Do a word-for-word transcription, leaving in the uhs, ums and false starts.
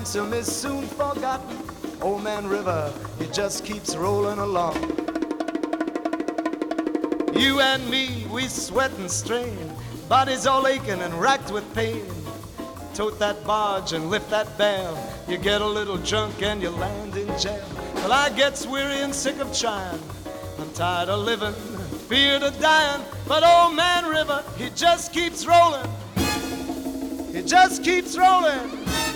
Ransom is soon forgotten. Old Man River, he just keeps rolling along. You and me, we sweat and strain, bodies all aching and racked with pain. Tote that barge and lift that bell. You get a little drunk and you land in jail. Well, I gets weary and sick of trying. I'm tired of living, feared of dying. But Old Man River, he just keeps rolling. He just keeps rolling.